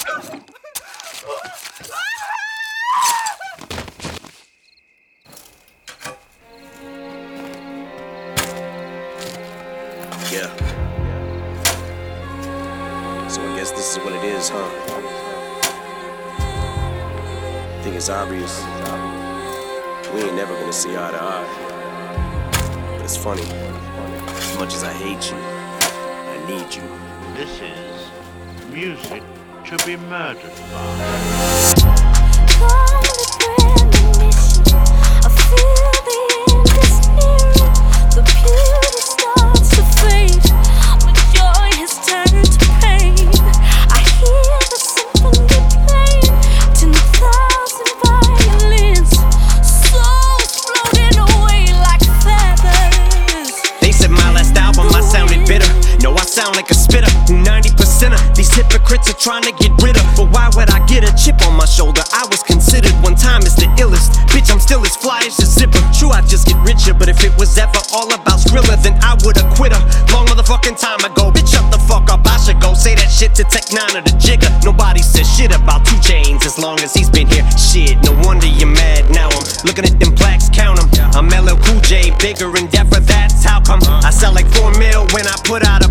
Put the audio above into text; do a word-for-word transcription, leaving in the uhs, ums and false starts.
Yeah. So I guess this is what it is, huh? I think it's obvious. We ain't never gonna see eye to eye. But it's funny. As much as I hate you, I need you. This is music to be murdered by. Sound like a spitter, who ninety percent of these hypocrites are trying to get rid of. But why would I get a chip on my shoulder? I was considered one time as the illest. Bitch, I'm still as fly as the zipper. True, I just get richer, but if it was ever all about Skrilla, then I would've quit her long motherfucking time ago. Bitch, shut the fuck up, I should go say that shit to Tech Nine or the Jigger. Nobody says shit about two Chainz as long as he's been here. Shit, no wonder you're mad now. I'm looking at them plaques, count them. I'm L L Cool J, bigger and deafer, that's how come. I sell like four mil when I put out